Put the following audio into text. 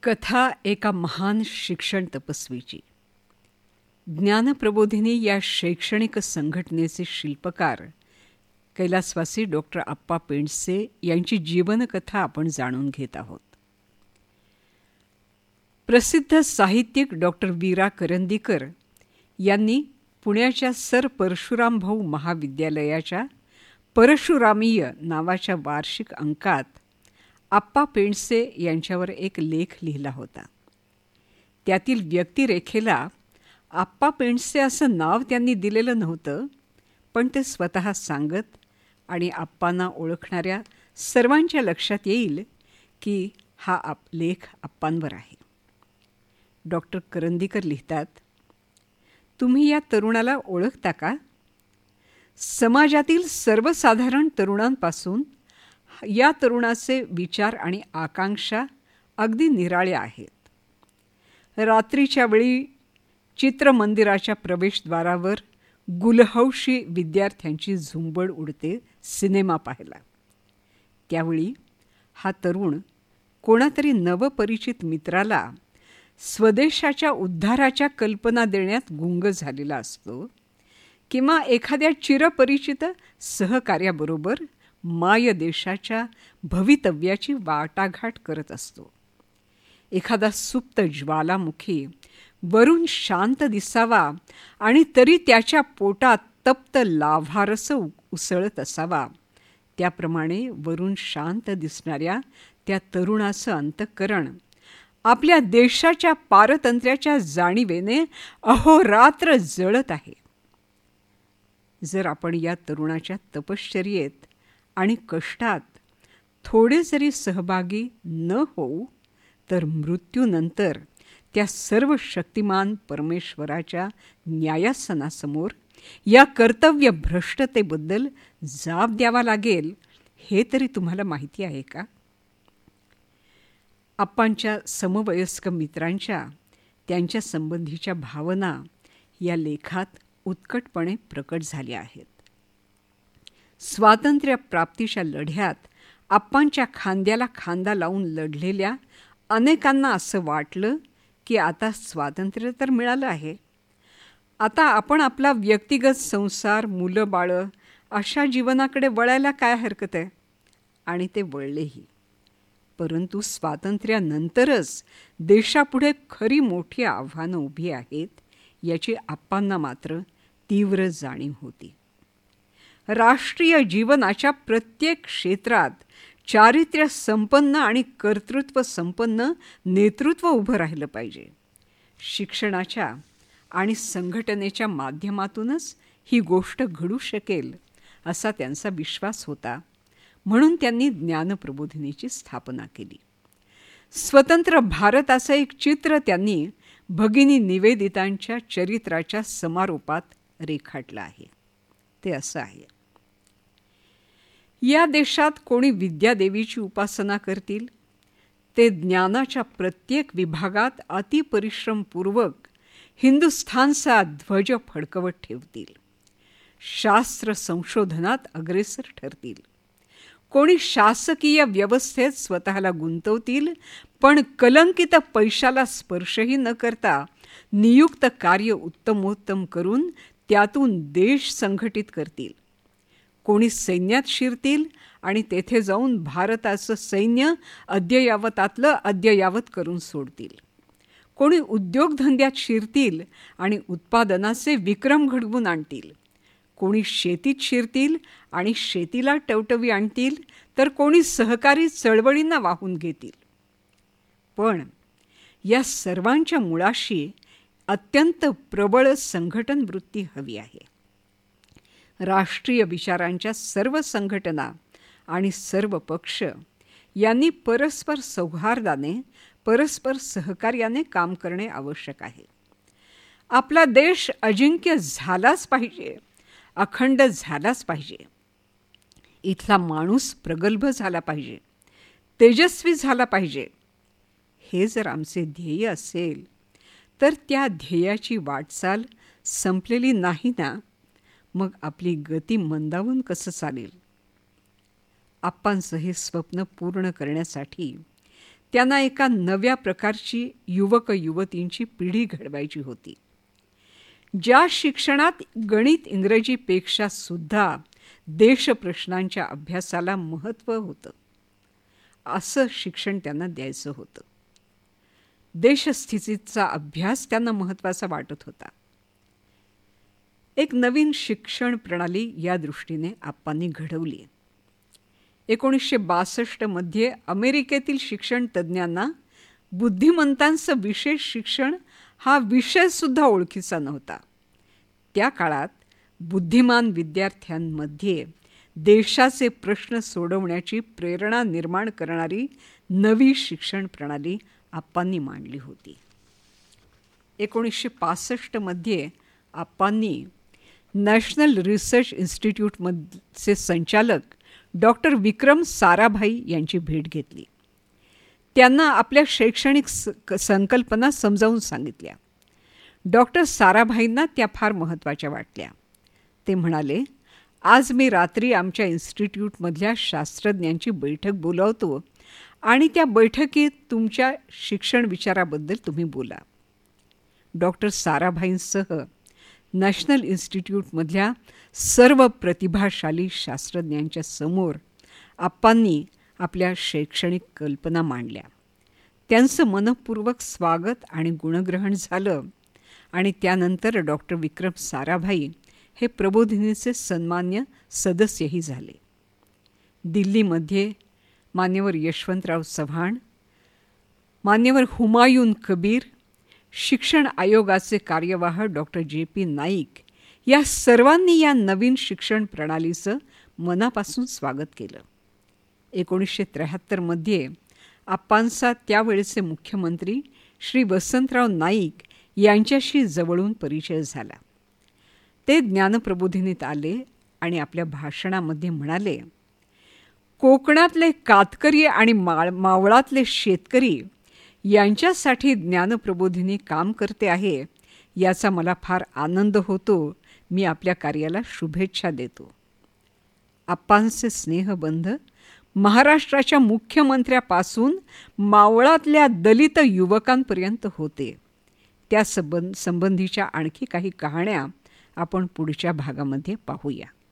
कथा एका महान शिक्षण तपस्वीची. ज्ञानप्रबोधिनी या शैक्षणिक संघटनेचे शिल्पकार कैलासवासी डॉक्टर आप्पा पेंडसे यांची जीवनकथा आपण जाणून घेत आहोत. प्रसिद्ध साहित्यिक डॉक्टर वीरा करंदीकर यांनी पुण्याच्या सर परशुरामभाऊ महाविद्यालयाच्या परशुरामीय नावाच्या वार्षिक अंकात आप्पा पेंडसे यांच्यावर एक लेख लिहिला होता. त्यातील व्यक्तिरेखेला आप्पा पेंडसे असं नाव त्यांनी दिलेलं नव्हतं, पण ते स्वतः सांगत आणि आप्पांना ओळखणाऱ्या सर्वांच्या लक्षात येईल की हा लेख आप्पांवर आहे. डॉक्टर करंदीकर लिहितात, तुम्ही या तरुणाला ओळखता का? समाजातील सर्वसाधारण तरुणांपासून या तरुणाचे विचार आणि आकांक्षा अगदी निराळ्या आहेत. रात्रीच्या वेळी चित्रमंदिराच्या प्रवेशद्वारावर गुलहौशी विद्यार्थ्यांची झुंबड उडते सिनेमा पाहायला. त्यावेळी हा तरुण कोणातरी नवपरिचित मित्राला स्वदेशाच्या उद्धाराच्या कल्पना देण्यात गुंग झालेला असतो किंवा एखाद्या चिरपरिचित सहकार्याबरोबर मायदेशाच्या भवितव्याची वाटाघाट करत असतो. एखादा सुप्त ज्वालामुखी वरून शांत दिसावा आणि तरी त्याच्या पोटात तप्त लाव्हारस उसळत असावा, त्याप्रमाणे वरून शांत दिसणाऱ्या त्या तरुणाचं अंतःकरण आपल्या देशाच्या पारतंत्र्याच्या जाणीवेने अहोरात्र जळत आहे. जर आपण या तरुणाच्या तपश्चर्येत आणि कष्टात थोडे जरी सहभागी न होऊ, तर मृत्यूनंतर त्या सर्व शक्तिमान परमेश्वराच्या न्यायासनासमोर या कर्तव्य भ्रष्टतेबद्दल जाब द्यावा लागेल, हे तरी तुम्हाला माहिती आहे का? आप्पांच्या समवयस्क मित्रांच्या त्यांच्या संबंधीच्या भावना या लेखात उत्कटपणे प्रकट झाल्या आहेत. स्वातंत्र्य प्राप्तीच्या लढ्यात आप्पांच्या खांद्याला खांदा लावून लढलेल्या अनेकांना असं वाटलं की आता स्वातंत्र्य तर मिळालं आहे, आता आपण आपला व्यक्तिगत संसार, मुलं बाळं अशा जीवनाकडे वळायला काय हरकत आहे. आणि ते वळलेही. परंतु स्वातंत्र्यानंतरच देशापुढे खरी मोठी आव्हानं उभी आहेत याची आप्पांना मात्र तीव्र जाणीव होती. राष्ट्रीय जीवनाच्या प्रत्येक क्षेत्रात चारित्र्य संपन्न आणि कर्तृत्व संपन्न नेतृत्व उभं राहिलं पाहिजे. शिक्षणाच्या आणि संघटनेच्या माध्यमातूनच ही गोष्ट घडू शकेल असा त्यांचा विश्वास होता. म्हणून त्यांनी ज्ञानप्रबोधिनीची स्थापना केली. स्वतंत्र भारताचं एक चित्र त्यांनी भगिनी निवेदितांच्या चरित्राच्या समारोपात रेखाटलं आहे. ते असं आहे, या देशात कोणी विद्यादेवीची उपासना करतील, ते ज्ञानाच्या प्रत्येक विभागात अतिपरिश्रमपूर्वक हिंदुस्थानचा ध्वज फडकवत ठेवतील. शास्त्र संशोधनात अग्रेसर ठरतील. कोणी शासकीय व्यवस्थेत स्वतःला गुंतवतील, पण कलंकित पैशाला स्पर्शही न करता नियुक्त कार्य उत्तमोत्तम करून त्यातून देश संघटित करतील. कोणी सैन्यात शिरतील आणि तेथे जाऊन भारताचं सैन्य अद्ययावतातलं अद्ययावत करून सोडतील. कोणी उद्योगधंद्यात शिरतील आणि उत्पादनाचे विक्रम घडवून आणतील. कोणी शेतीत शिरतील आणि शेतीला टवटवी आणतील, तर कोणी सहकारी चळवळींना वाहून घेतील. पण या सर्वांच्या मुळाशी अत्यंत प्रबळ संघटन वृत्ती हवी आहे. राष्ट्रीय विचारांच्या सर्व संघटना आणि सर्व पक्ष यांनी परस्पर सौहार्दाने, परस्पर सहकार्याने काम करणे आवश्यक आहे. आपला देश अजिंक्य झालाच पाहिजे, अखंड झालाच पाहिजे. इथला माणूस प्रगल्भ झाला पाहिजे, तेजस्वी झाला पाहिजे. हे जर आमचे ध्येय असेल, तर त्या ध्येयाची वाटचाल संपलेली नाही ना, मग आपली गती मंदावून कसं चालेल? आप्पांचं हे स्वप्न पूर्ण करण्यासाठी त्यांना एका नव्या प्रकारची युवक युवतींची पिढी घडवायची होती. ज्या शिक्षणात गणित इंग्रजीपेक्षा सुद्धा देशप्रश्नांच्या अभ्यासाला महत्त्व होतं, असं शिक्षण त्यांना द्यायचं होतं. देशस्थितीचा अभ्यास त्यांना महत्त्वाचा वाटत होता. एक नवीन शिक्षण प्रणाली या दृष्टीने आप्पांनी घडवली. 1962 मध्ये अमेरिकेतील शिक्षण तज्ज्ञांना बुद्धिमंतांचं विशेष शिक्षण हा विषयसुद्धा ओळखीचा नव्हता. त्या काळात बुद्धिमान विद्यार्थ्यांमध्ये देशाचे प्रश्न सोडवण्याची प्रेरणा निर्माण करणारी नवी शिक्षण प्रणाली आप्पांनी मांडली होती. 1965 मध्ये आप्पांनी नॅशनल रिसर्च इन्स्टिट्यूटचे संचालक डॉक्टर विक्रम साराभाई यांची भेट घेतली. त्यांना आपल्या शैक्षणिक संकल्पना समजावून सांगितल्या. डॉक्टर साराभाईंना त्या फार महत्त्वाच्या वाटल्या. ते म्हणाले, आज मी रात्री आमच्या इन्स्टिट्यूटमधल्या शास्त्रज्ञांची बैठक बोलावतो आणि त्या बैठकीत तुमच्या शिक्षण विचाराबद्दल तुम्ही बोला. डॉक्टर साराभाईंसह नॅशनल इन्स्टिट्यूटमधल्या सर्व प्रतिभाशाली शास्त्रज्ञांच्या समोर आप्पांनी आपल्या शैक्षणिक कल्पना मांडल्या. त्यांचं मनःपूर्वक स्वागत आणि गुणग्रहण झालं आणि त्यानंतर डॉक्टर विक्रम साराभाई हे प्रबोधिनीचे सन्मान्य सदस्यही झाले. दिल्लीमध्ये मान्यवर यशवंतराव चव्हाण, मान्यवर हुमायून कबीर, शिक्षण आयोगाचे कार्यवाह डॉक्टर JP नाईक या सर्वांनी या नवीन शिक्षण प्रणालीचं मनापासून स्वागत केलं. 1973 मध्ये आप्पांचा त्यावेळेचे मुख्यमंत्री श्री वसंतराव नाईक यांच्याशी जवळून परिचय झाला. ते ज्ञानप्रबोधिनीत आले आणि आपल्या भाषणामध्ये म्हणाले, कोकणातले कातकरी आणि मावळातले शेतकरी यांच्यासाठी ज्ञानप्रबोधिनी काम करते आहे, याचा मला फार आनंद होतो. मी आपल्या कार्याला शुभेच्छा देतो. आप्पांचे स्नेहबंध महाराष्ट्राच्या मुख्यमंत्र्यापासून मावळातल्या दलित युवकांपर्यंत होते. त्या संबंधीच्या आणखी काही कहाण्या आपण पुढच्या भागामध्ये पाहूया.